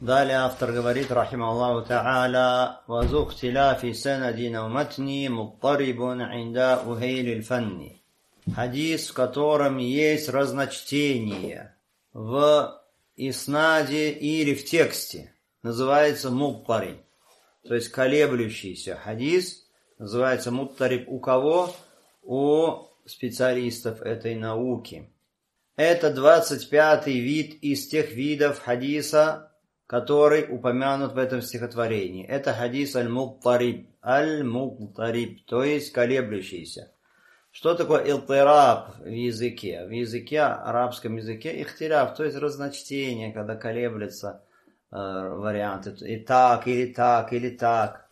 Далее автор говорит, рахимахуллаху та'аля, «Вазу ихтиляфи санадин ау матни муттарибун инда ухейлиль фанни». Хадис, в котором есть разночтение в иснаде или в тексте, называется муттариб, то есть колеблющийся хадис, называется муттариб у кого? У специалистов этой науки. Это 25-й вид из тех видов хадиса, который упомянут в этом стихотворении. Это хадис аль-муттариб. Аль-муттариб, то есть колеблющийся. Что такое илтираб в языке? В арабском языке ихтиляф, то есть разночтение, когда колеблются варианты. И так, или так, или так.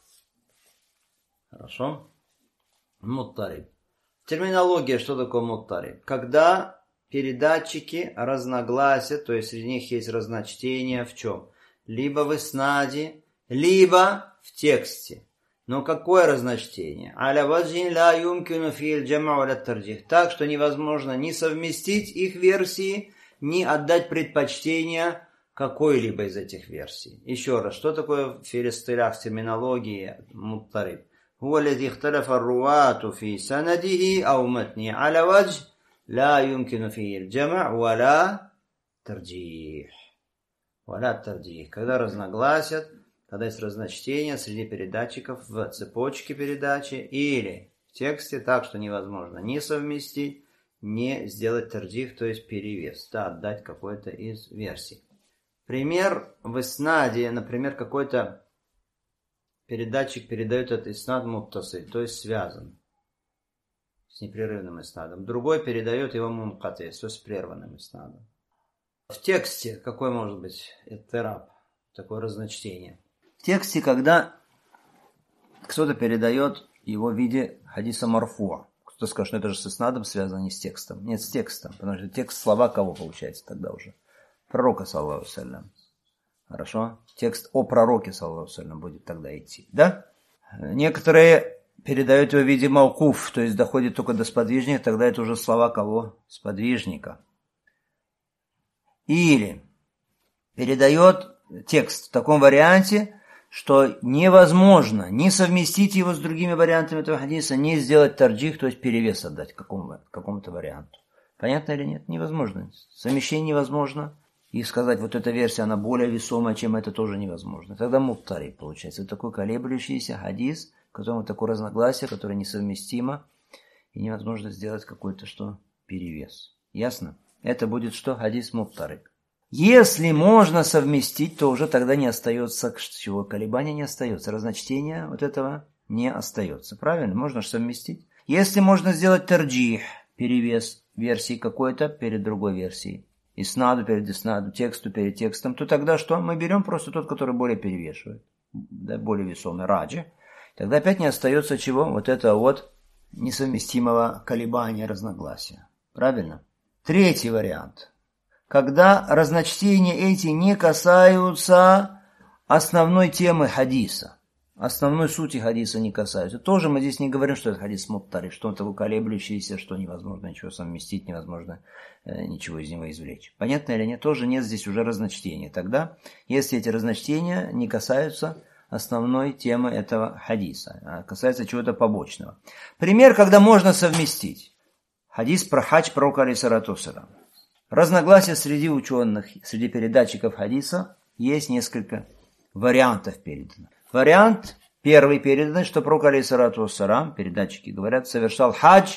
Хорошо? Муттариб. Терминология, что такое муттариб? Когда передатчики разногласия, то есть среди них есть разночтение в чем? Либо в иснаде, либо в тексте. Но какое разночтение? Аля ваджин ла юмкину фил джам'у валя тарджих. Так, что невозможно ни совместить их версии, ни отдать предпочтение какой-либо из этих версий. Еще раз, что такое в филистилях терминологии муттариб? هو الذي اختلف الرواة في سنده أو متنه على وجه لا يمكن فيه الجمع ولا ترجيح. Когда разногласят, когда есть разночтение среди передатчиков в цепочке передачи или в тексте, так что невозможно ни совместить, ни сделать тарджих, то есть перевес, да, отдать какой-то из версий. Пример в иснаде, например, какой-то передатчик передает этот иснад муттасиль, то есть связан с непрерывным иснадом. Другой передает его мункати, то есть с прерванным иснадом. В тексте какой может быть иттираб, такое разночтение? В тексте, когда кто-то передает его в виде хадиса марфуа. Кто-то скажет, что это же с иснадом связано, не с текстом. Нет, с текстом, потому что текст слова кого получается тогда уже? Пророка, саллаллаху алейхи ва саллям. Хорошо? Текст о пророке, саллаллаху алейхи ва саллям, будет тогда идти. Да? Некоторые передают его в виде маукуф, то есть доходит только до сподвижника, тогда это уже слова кого? Сподвижника. Или передает текст в таком варианте, что невозможно ни совместить его с другими вариантами этого хадиса, ни сделать тарджих, то есть перевес отдать какому-то варианту. Понятно или нет? Невозможно. Совмещение невозможно. И сказать, вот эта версия, она более весомая, чем это, тоже невозможно. Тогда муттариб получается. Вот такой колеблющийся хадис, в котором такое разногласие, которое несовместимо, и невозможно сделать какой-то перевес. Ясно? Это будет хадис муттариб. Если можно совместить, то уже тогда не остается чего? Колебания не остается. Разночтения вот этого не остается. Правильно? Можно же совместить. Если можно сделать тарджих, перевес версии какой-то перед другой версией, иснаду перед иснаду, тексту перед текстом, то тогда что? Мы берем просто тот, который более перевешивает, да, более весомый, раджи. Тогда опять не остается чего? Вот этого несовместимого колебания, разногласия. Правильно? Третий вариант. Когда разночтения эти не касаются основной темы хадиса, основной сути хадиса не касаются. Тоже мы здесь не говорим, что это хадис муттариб, что он такой колеблющийся, что невозможно ничего совместить, невозможно ничего из него извлечь. Понятно или нет? Тоже нет здесь уже разночтения. Тогда, если эти разночтения не касаются основной темы этого хадиса, а касаются чего-то побочного. Пример, когда можно совместить. Хадис про хадж пророка алейхиссалату вассалям. Разногласия среди ученых, среди передатчиков хадиса есть несколько вариантов передано. Вариант первый передан, что пророк алейхиссалату вассалям, передатчики говорят, совершал хадж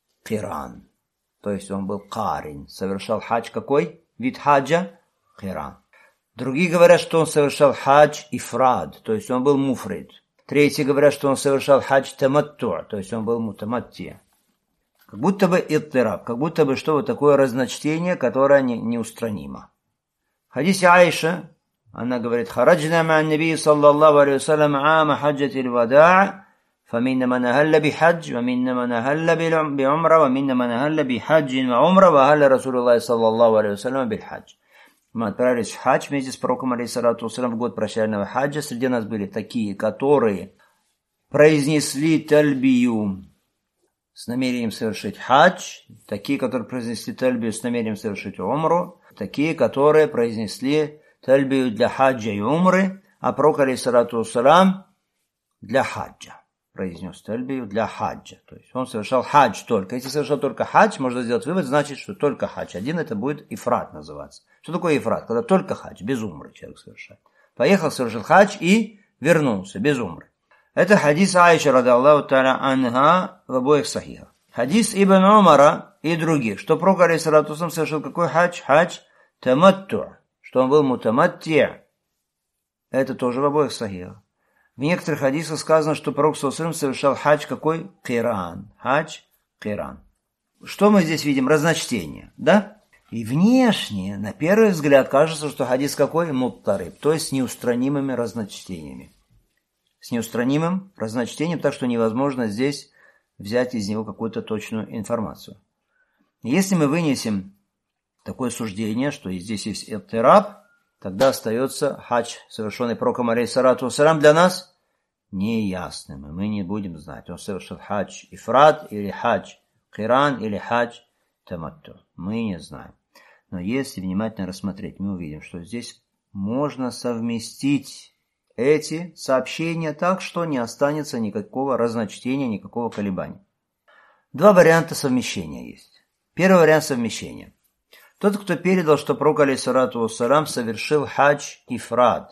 киран. То есть он был карин. Совершал хадж какой? Вид хаджа киран. Другие говорят, что он совершал хадж ифрад. То есть он был муфрид. Третьи говорят, что он совершал хадж таматту. То есть он был мутаматти. Как будто бы иттираб, как будто бы что-то такое разночтение, которое неустранимо. В хадисе Аиша, она говорит, «Хараджна ма наби саллаллаху алейхи ва саллям ама хаджатил вадаа, фаминна ман ахалла бихадж, ва минна ман ахалла биумра, ва минна ман ахалла бихаджин ва умра, ва ахалла Расулуллахи саллаллаху алейхи ва саллям бихадж». Мы отправились в хадж вместе с пророком алейхиссалату вассалям в год прощального хаджа. Среди нас были такие, которые произнесли тальбию с намерением совершить хадж, такие, которые произнесли тальбию с намерением совершить умру, такие, которые произнесли тальбию для хаджа и умры, а пророк, алейхиссалату вассалам, для хаджа. Произнес тальбию для хаджа. То есть он совершал хадж только. Если совершал только хадж, можно сделать вывод, значит, что только хадж. Один это будет ифрат называться. Что такое ифрат? Когда только хадж, без умры человек совершает. Поехал, совершил хадж и вернулся без умры. Это хадис Аиша, ради Аллаху та'аля анха, в обоих сахихах. Хадис Ибн Умара и других, что пророк, алейхиссалату вассалам, совершил какой хадж? Хадж таматту, что он был мутаматти. Это тоже в обоих сахихах. В некоторых хадисах сказано, что пророк совершал хадж какой? Киран. Хадж киран. Что мы здесь видим? Разночтение, да? И внешне, на первый взгляд, кажется, что хадис какой? Муттариб, то есть с неустранимыми разночтениями. С неустранимым разночтением, так что невозможно здесь взять из него какую-то точную информацию. Если мы вынесем такое суждение, что и здесь есть иттираб, тогда остается хадж, совершенный пророком, алейхиссалату вассалам, для нас неясным, и мы не будем знать, он совершил хадж ифрат или хадж киран или хадж таматту. Мы не знаем. Но если внимательно рассмотреть, мы увидим, что здесь можно совместить эти сообщения так, что не останется никакого разночтения, никакого колебания. Два варианта совмещения есть. Первый вариант совмещения. Тот, кто передал, что пророк, алейхиссалату вассалам, совершил хадж ифрат.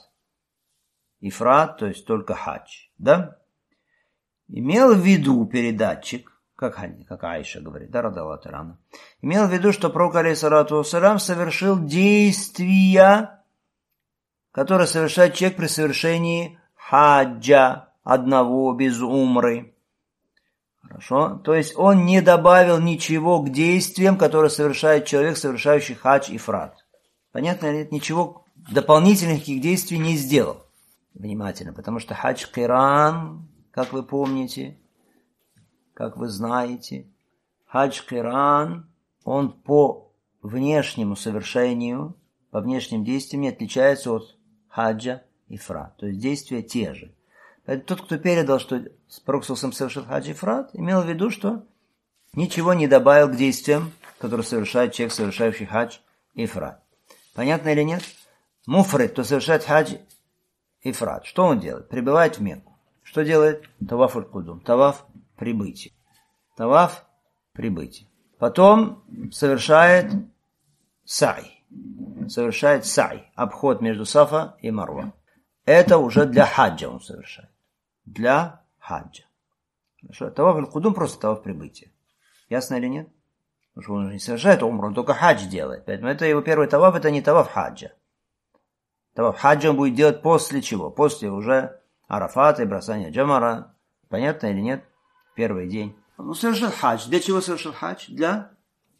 Ифрат, то есть только хадж. Да? Имел в виду передатчик, как Аиша говорит, да, ради Аллаху та'аля, имел в виду, что пророк, алейхиссалату вассалам, совершил действия, которые совершает человек при совершении хаджа одного без умры. Хорошо? То есть он не добавил ничего к действиям, которые совершает человек, совершающий хадж ифрат. Понятно ли? Ничего дополнительных каких действий не сделал. Внимательно, потому что хадж киран, как вы помните, как вы знаете, хадж киран, он по внешнему совершению, по внешним действиям не отличается от хаджа ифрат. То есть действия те же. Поэтому тот, кто передал, что пророк совершил хадж ифрат, имел в виду, что ничего не добавил к действиям, которые совершает человек, совершающий хадж ифрат. Понятно или нет? Муфрид, кто совершает хадж ифрат, что он делает? Прибывает в Мекку. Что делает? Таваф аль-Кудум. Таваф прибытие. Таваф прибытие. Потом совершает сай. Совершает сай. Обход между Сафа и Марва. Это уже для хаджа он совершает. Для хаджа. Хорошо. Таваф аль-Кудум просто таваф прибытия. Ясно или нет? Потому что он не совершает умру, он только хадж делает. Поэтому это его первый таваф, это не таваф хаджа. Таваф хаджа он будет делать после чего? После уже арафата и бросания джамара. Понятно или нет? Первый день. Он совершил хадж. Для чего совершил хадж? Для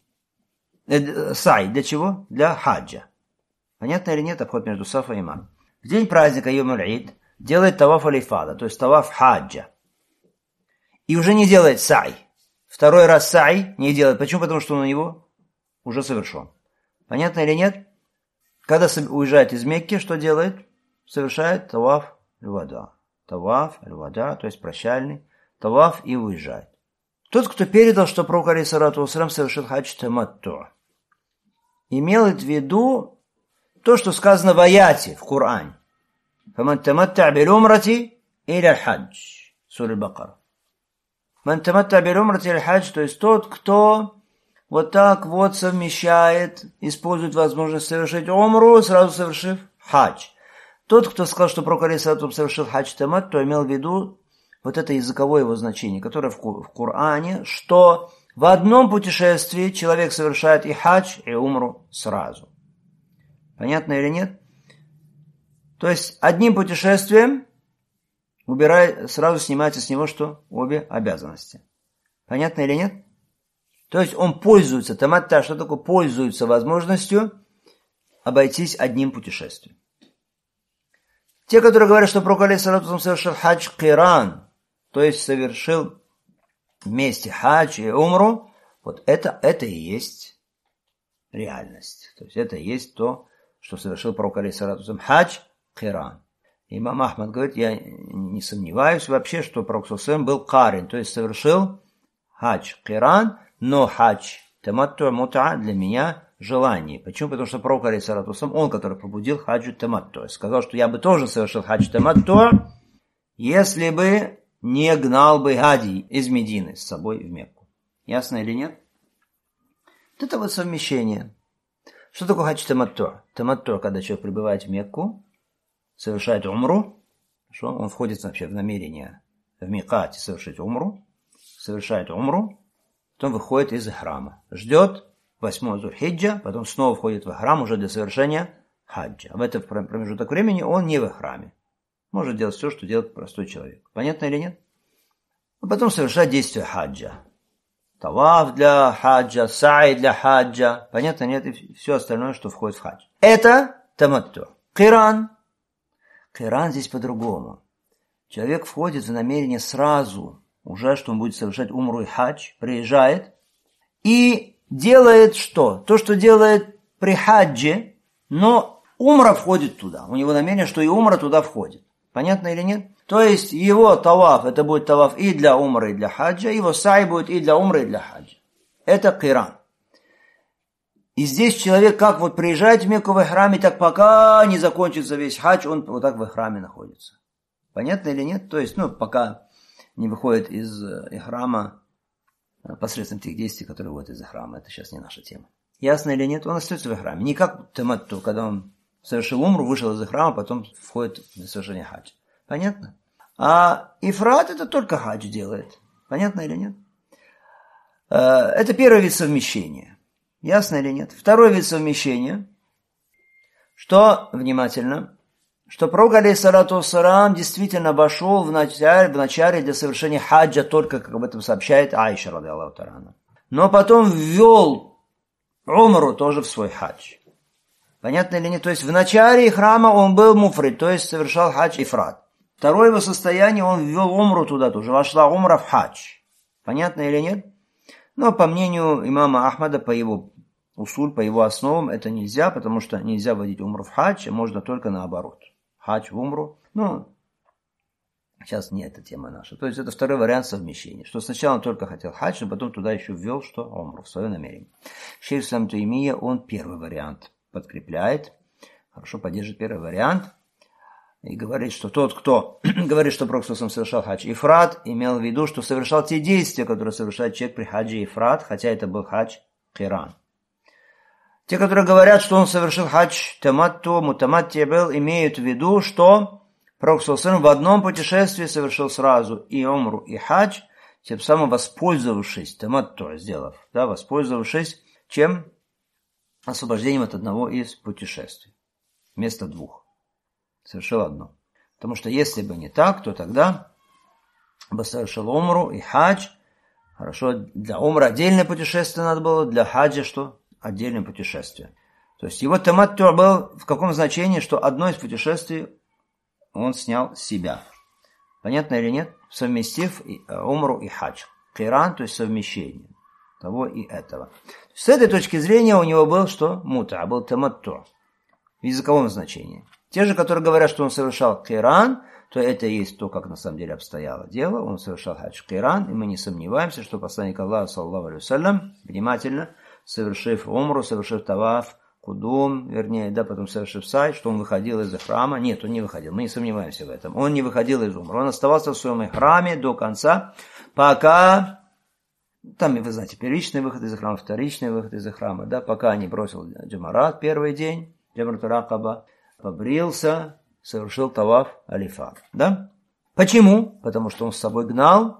сай. Для чего? Для хаджа. Понятно или нет? Обход между Сафа и Марва. В день праздника Йом-уль-Ид делает таваф аль-Ифада, то есть таваф хаджа. И уже не делает сай. Второй раз сай не делает. Почему? Потому что он у него уже совершен. Понятно или нет? Когда уезжает из Мекки, что делает? Совершает таваф аль-Вада. Таваф аль-Вада, то есть прощальный. Таваф и уезжает. Тот, кто передал, что пророк, алейхиссалату вассалам, совершил хадж таматту, имел в виду то, что сказано в аяте, в Коране. فَمَنْ تَمَتَّعَ بِالْعُمْرَةِ إِلَى الْحَجِّ. Сура Аль-Бакара. «Ман таматта'а биль-умрати иля аль-хадж», то есть тот, кто вот так вот совмещает, использует возможность совершить умру, сразу совершив хадж. Тот, кто сказал, что пророк, алейхиссалату совершил хадж таматту, то имел в виду вот это языковое его значение, которое в Коране, что в одном путешествии человек совершает и хадж, и умру сразу. Понятно или нет? То есть одним путешествием сразу снимается с него что? Обе обязанности. Понятно или нет? То есть он пользуется, таматта, что такое пользуется возможностью обойтись одним путешествием. Те, которые говорят, что пророк, алейхиссалату, совершил хадж киран, то есть совершил вместе хадж и умру, вот это и есть реальность. То есть это и есть то, что совершил пророк, алейхиссалату, хадж киран. Имам Ахмад говорит, я не сомневаюсь вообще, что пророк был карин, то есть совершил хадж киран, но хадж таматту мут'a для меня желании. Почему? Потому что пророк, алейхиссалату вассалам, он, который пробудил хаджу таматту, сказал, что я бы тоже совершил хадж таматту, если бы не гнал бы хади из Медины с собой в Мекку. Ясно или нет? Вот это вот совмещение. Что такое хадж таматту? Таматту, когда человек прибывает в Мекку, совершает умру, что он входит вообще в намерение в микате совершить умру, совершает умру, потом выходит из храма, ждет 8 Зуль-Хиджа, потом снова входит в храм уже для совершения хаджа. В этот промежуток времени он не в храме. Может делать все, что делает простой человек. Понятно или нет? А потом совершать действие хаджа. Таваф для хаджа, саи для хаджа. Понятно, нет? И все остальное, что входит в хадж. Это таматту. Киран. Киран здесь по-другому. Человек входит в намерение сразу, уже что он будет совершать умру и хадж, приезжает и делает что? То, что делает при хаджи, но умра входит туда. У него намерение, что и умра туда входит. Понятно или нет? То есть его таваф, это будет таваф и для умры, и для хаджа, его сай будет и для умры, и для хаджа. Это киран. И здесь человек как вот приезжает в Мекку в храме, так пока не закончится весь хадж, он вот так в храме находится. Понятно или нет? То есть, пока не выходит из храма посредством тех действий, которые выходят из храма. Это сейчас не наша тема. Ясно или нет? Он остается в храме. Не как таматту, когда он совершил умру, вышел из храма, потом входит в совершение хаджа. Понятно? А ифрат это только хадж делает. Понятно или нет? Это первый вид совмещения. Ясно или нет? Второй вид совмещения, что, внимательно, что пророк, алейхиссалату вассалам, действительно обошел в начале для совершения хаджа, только, как об этом сообщает Аиша, радиаллаху та'аля. Но потом ввел умру тоже в свой хадж. Понятно или нет? То есть в начале храма он был муфрид, то есть совершал хадж ифрат. Второе его состояние, он ввел умру туда тоже, вошла умра в хадж. Понятно или нет? Но по мнению имама Ахмада, по его усуль, по его основам, это нельзя, потому что нельзя вводить умру в хадж, а можно только наоборот. Хадж в умру. Сейчас не эта тема наша. То есть это второй вариант совмещения. Что сначала он только хотел хадж, но потом туда еще ввел, что умру, в свое намерение. Шейх ислам Таймия, он первый вариант подкрепляет, хорошо поддерживает первый вариант и говорит, что тот, кто говорит, что пророк совершал хадж ифрат, имел в виду, что совершал те действия, которые совершает человек при хаджи ифрат, хотя это был хадж киран. Те, которые говорят, что он совершил хадж таматту, мутаматти был, имеют в виду, что пророк в одном путешествии совершил сразу и умру, и хадж, тем самым воспользовавшись таматту, воспользовавшись чем? Освобождением от одного из путешествий. Вместо двух. Совершил одно. Потому что если бы не так, то тогда бы совершил умру и хадж. Хорошо, для умры отдельное путешествие надо было, для хаджа что? Отдельное путешествие. То есть его таматту был в каком значении, что одно из путешествий он снял с себя. Понятно или нет? Совместив умру и хадж. Киран, то есть совмещение того и этого. С этой точки зрения у него был что? Мута, был таматту. В языковом значении. Те же, которые говорят, что он совершал киран, то это и есть то, как на самом деле обстояло дело. Он совершал хадж киран, и мы не сомневаемся, что посланник Аллаха, саллаллаху алейхи вассалям, внимательно, совершив умру, совершив таваф, кудум, потом совершив сай, что он выходил из храма. Нет, он не выходил, мы не сомневаемся в этом. Он не выходил из умры, он оставался в своем храме до конца, пока... Там, вы знаете, первичный выход из храма, вторичный выход из храма, пока не бросил джамарат первый день, джамратуль акаба, побрился, совершил таваф алифат. Почему? Потому что он с собой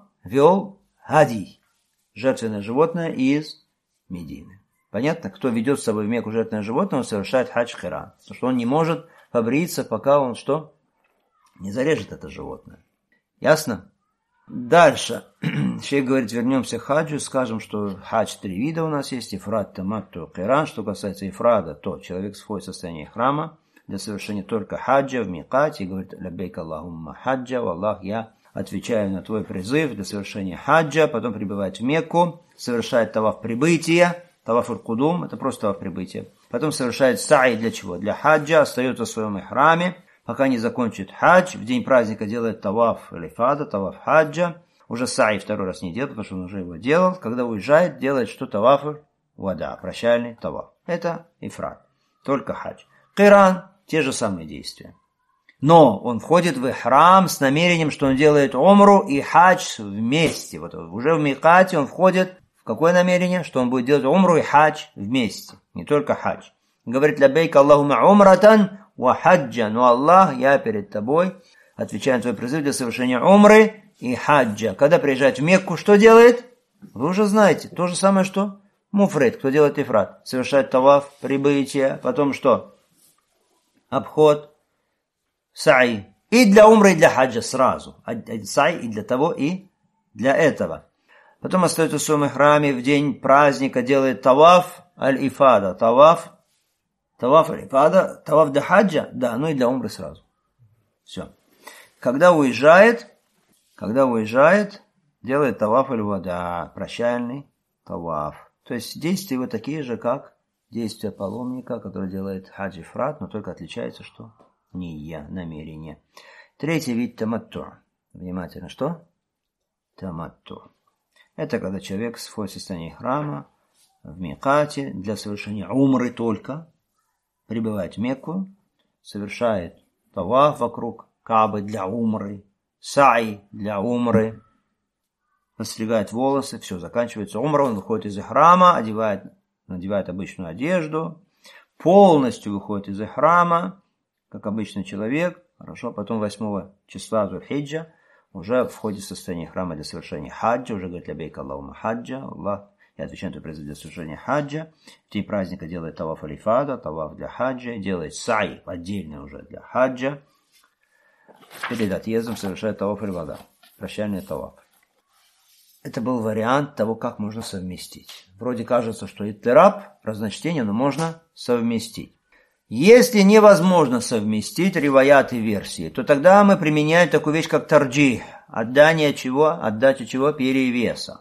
вел хади, жертвенное животное из Медины. Понятно? Кто ведет с собой в Мекку жертвенное животное, он совершает хадж киран. Потому что он не может побриться, пока он что? Не зарежет это животное. Ясно? Дальше. Шейх говорит, вернемся к хаджу, скажем, что хадж 3 вида у нас есть, ифрат, таматту, киран. Что касается ифрада, то человек входит в состояние храма для совершения только хаджа в микате и говорит, лаббейк Аллахумма хаджа, Аллах, я отвечаю на твой призыв для совершения хаджа, потом прибывает в Мекку, совершает таваф прибытия, таваф аль-кудум, это просто таваф прибытия. Потом совершает саи для чего? Для хаджа, остается в своем храме, пока не закончит хадж, в день праздника делает таваф алифада, таваф хаджа, уже саи второй раз не делает, потому что он уже его делал, когда уезжает, делает что? Таваф вада, прощальный таваф. это ифрат, только хадж. Киран – те же самые действия. Но он входит в ихрам с намерением, что он делает умру и хадж вместе. Вот уже в микате он входит в какое намерение? Что он будет делать умру и хадж вместе, не только хадж. Говорит: лаббейк Аллахума умратан ва хаджа. Но Аллах, я перед тобой, отвечаю на твой призыв для совершения умры и хаджа. Когда приезжает в Мекку, что делает? Вы уже знаете. То же самое, что муфрид, кто делает ифрат. Совершает таваф, прибытие, потом что? Обход, саи. И для умры, и для хаджа сразу. Саи и для того, и для этого. Потом остается в своем ихраме, в день праздника делает таваф аль-ифада. Таваф аль-ифада, таваф для хаджа, да, ну и для умры сразу. Все. Когда уезжает, делает таваф аль-вада, прощальный таваф. То есть действия его такие же, как действия паломника, который делает хадж ифрат, но только отличается, что ния, намерение. Третий вид таматту. Внимательно, что? Таматту. Это когда человек входит в состояние храма, в микате, для совершения умры только, прибывает в Мекку, совершает таваф вокруг Каабы для умры, саи для умры, постригает волосы, все, заканчивается умра, он выходит из храма, надевает обычную одежду, полностью выходит из храма, как обычный человек, хорошо, потом 8 числа Зуль-Хиджа уже входит в состояние храма для совершения хаджа, уже говорит: лаббейк Аллахума хаджа, Аллах, я отвечаю на твой призыв для совершения хаджа. В день праздника делает таваф аль-ифада, таваф для хаджа, делает саи отдельно уже для хаджа. Перед отъездом совершает таваф аль-вада, прощальный таваф. Это был вариант того, как можно совместить. Вроде кажется, что иттираб, разночтение, но можно совместить. Если невозможно совместить риваят и версии, то тогда мы применяем такую вещь, как тарджих. Отдача чего? Перевеса.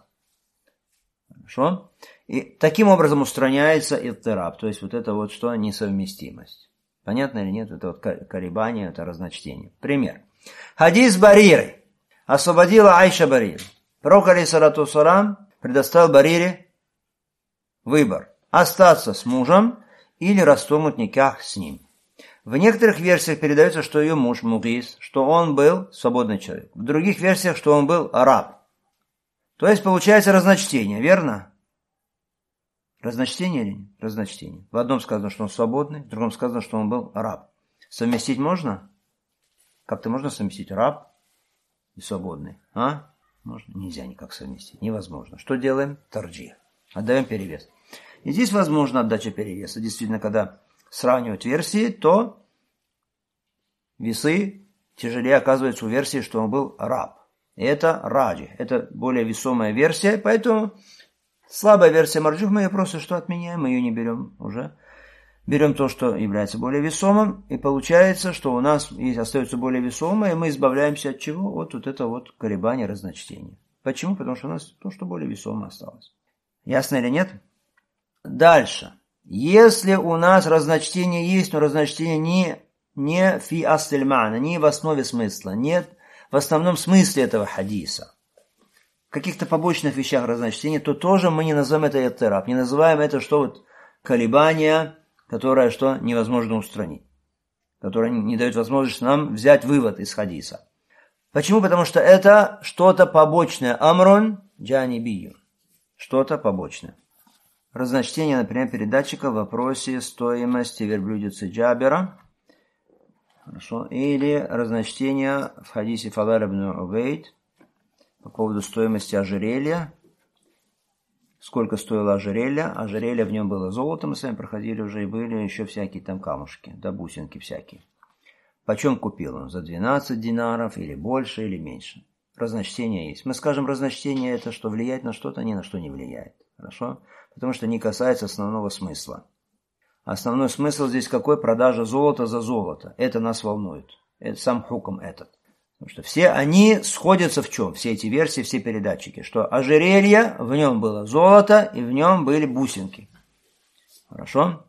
Хорошо? И таким образом устраняется иттираб, то есть вот это вот что? Несовместимость. Понятно или нет? Это вот колебание, это разночтение. Пример. Хадис Бариры. Освободила Айша Барир. Пророк, алейхиссалату вассалам, предоставил Барире выбор: остаться с мужем или расторгнуть никах с ним. В некоторых версиях передается, что ее муж Мугис, что он был свободный человек. В других версиях, что он был раб. То есть получается разночтение, верно? Разночтение или нет? Разночтение. В одном сказано, что он свободный, в другом сказано, что он был раб. Совместить можно? Как-то можно совместить раб и свободный? А? Можно? Нельзя никак совместить. Невозможно. Что делаем? Тарджих. Отдаем перевес. И здесь возможна отдача перевеса. Действительно, когда сравнивать версии, то весы тяжелее оказываются у версии, что он был раб. И это раджи. Это более весомая версия, поэтому слабая версия марджух, мы ее просто что отменяем, мы ее не берем уже. Берем то, что является более весомым, и получается, что у нас остается более весомое, и мы избавляемся от чего? От вот это вот колебания, разночтения. Почему? Потому что у нас то, что более весомое осталось. Ясно или нет? Дальше. Если у нас разночтение есть, но разночтение не фи асль ма'на, не в основе смысла, нет в основном смысле этого хадиса, в каких-то побочных вещах разночтения, то тоже мы не называем это иттираб, не называем это что вот колебания, которое что невозможно устранить, которое не дает возможности нам взять вывод из хадиса. Почему? Потому что это что-то побочное. Амрун джанибию. Что-то побочное. Разночтение, например, передатчика в вопросе стоимости верблюдицы Джабера. Хорошо. Или разночтение в хадисе Фадар ибн Увейд по поводу стоимости ожерелья. Сколько стоило ожерелье? Ожерелье в нем было золото, мы с вами проходили уже, и были еще всякие там камушки, да бусинки всякие. Почем купил он? За 12 динаров или больше, или меньше? Разночтение есть. Мы скажем, разночтение это что, влияет на что-то, ни на что не влияет. Хорошо? Потому что не касается основного смысла. Основной смысл здесь какой? Продажа золота за золото. Это нас волнует. Это сам хукм этот. Потому что все они сходятся в чем? Все эти версии, все передатчики. Что ожерелье, в нем было золото, и в нем были бусинки. Хорошо?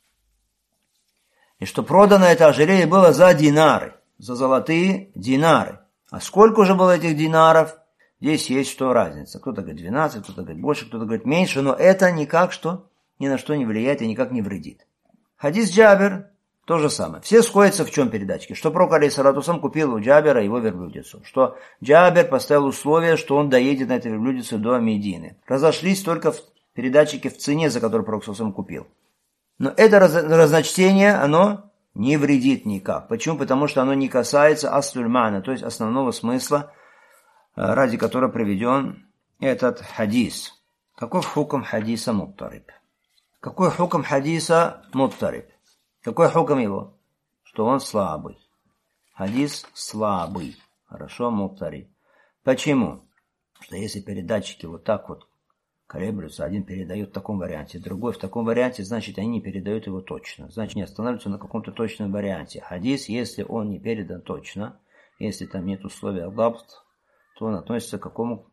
И что продано это ожерелье было за динары. За золотые динары. А сколько уже было этих динаров? Здесь есть что разница. Кто-то говорит 12, кто-то говорит больше, кто-то говорит меньше. Но это никак что? ни на что не влияет и никак не вредит. Хадис Джабер то же самое. Все сходятся в чем передачке? Что пророк алейхиссалату вассалям купил у Джабера его верблюдицу. Что Джабер поставил условие, что он доедет на этой верблюдице до Медины. Разошлись только в передатчике в цене, за которую пророк алейхиссалату купил. Но это разночтение, оно не вредит никак. Почему? Потому что оно не касается аслюль ма'на, то есть основного смысла, ради которого приведен этот хадис. Какой хукм хадиса муттариб? Какой хукм хадиса муттариб? Какой хукм его? Что он слабый. Хадис слабый. Хорошо, муттариб. Почему? Что если передатчики вот так вот колеблются, один передает в таком варианте, другой в таком варианте, значит, они не передают его точно. Значит, не останавливаются на каком-то точном варианте. Хадис, если он не передан точно, если там нет условия дабт, то он относится к какому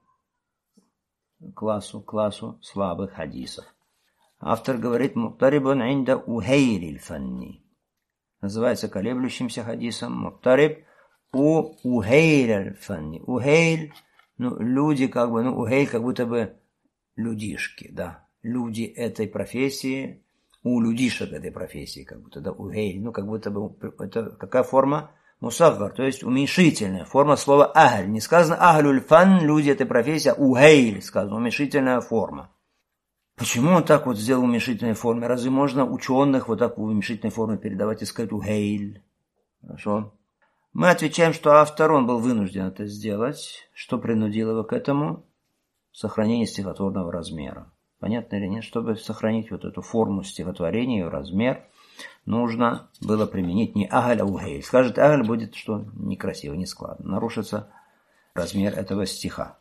классу слабых хадисов. Автор говорит, муттарибун инда ухейлиль фанни. Называется колеблющимся хадисом муттариб у ухейлиль фанни. Ухейль, люди ухейль как будто бы людишки, да. Люди этой профессии, у людишек этой профессии, как будто, да, ухейль, как будто бы, это какая форма? Мусаггар, то есть уменьшительная форма слова ахль. Не сказано ахлюль фан, люди этой профессии, а ухейль сказано, уменьшительная форма. Почему он так вот сделал в уменьшительной форме? Разве можно ученых вот так в уменьшительной форме передавать и сказать ухейль? Хорошо. Мы отвечаем, что автор, он был вынужден это сделать. Что принудило его к этому? Сохранение стихотворного размера. Понятно или нет? Чтобы сохранить вот эту форму стихотворения, ее размер, нужно было применить не агаль, а ухейль. Скажет агаль, будет что некрасиво, не складно. Нарушится размер этого стиха.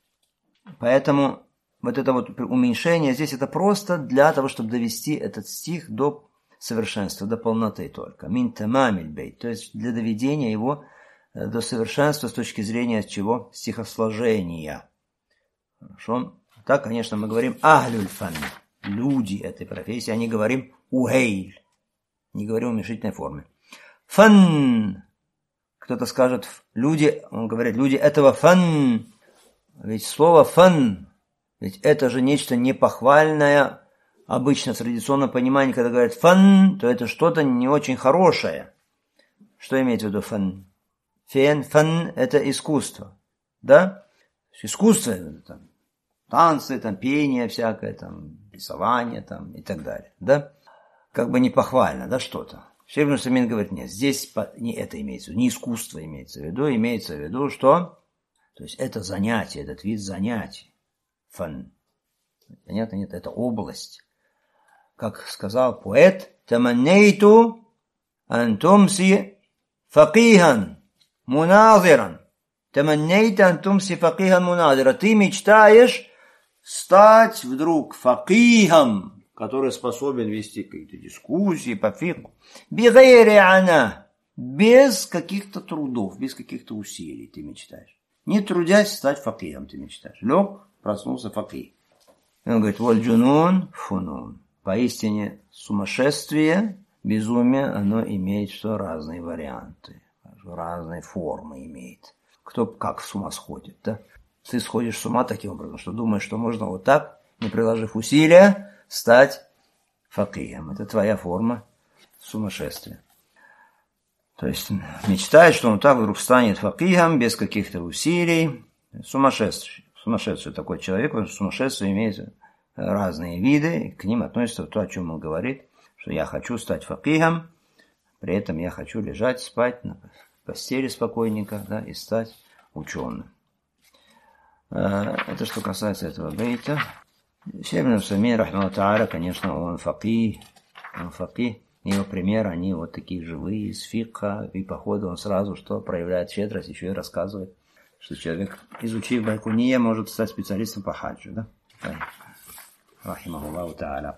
Поэтому вот это вот уменьшение здесь это просто для того, чтобы довести этот стих до совершенства, до полноты только. Мин тамамиль бейт, то есть для доведения его до совершенства с точки зрения чего? Стихосложения. Хорошо? Так, конечно, мы говорим ахлюль фан, люди этой профессии, а не говорим ухейль, не говорим в уменьшительной форме. Фан, кто-то скажет, люди, он говорит, люди этого фан, ведь слово фан, ведь это же нечто непохвальное, обычно в традиционном понимании, когда говорят фан, то это что-то не очень хорошее. Что имеется в виду фан? Фан – это искусство, да? Искусство – это там танцы, там пение всякое, там рисование там, и так далее, да? Как бы непохвально, да, что-то. Шейх ибн Усаймин говорит, нет, здесь не это имеется в виду, не искусство имеется в виду, что? То есть это занятие, этот вид занятий. Фан. Понятно? Нет, это область. Как сказал поэт, «Таманнейту антумси факихан муназиран». «Таманнейта антумси факихан муназира». Ты мечтаешь стать вдруг факихом, который способен вести какие-то дискуссии по фикху. «Бигайри ана». Без каких-то трудов, без каких-то усилий ты мечтаешь. Не трудясь стать факихом ты мечтаешь. Лег, проснулся факих. Он говорит, воль джунун фунун. Поистине сумасшествие, безумие, оно имеет что? Разные варианты, разные формы имеет. Кто как с ума сходит, да? Ты сходишь с ума таким образом, что думаешь, что можно вот так, не приложив усилия, стать факихом. Это твоя форма сумасшествия. То есть мечтает, что он так вдруг станет факихом без каких-то усилий. Сумасшедший такой человек, потому что сумасшествие имеет разные виды, и к ним относится то, о чем он говорит, что я хочу стать факихом, при этом я хочу лежать, спать на постели спокойненько, да, и стать ученым. Это что касается этого бейта. Шейх ибн Усаймин, рахмахуллаху тааля, конечно, он факих. Его примеры, они вот такие живые, из фикха, и по ходу он сразу что проявляет щедрость, еще и рассказывает, что человек, изучив байкуния, может стать специалистом по хаджу, да? Рахимахуллаху тааля.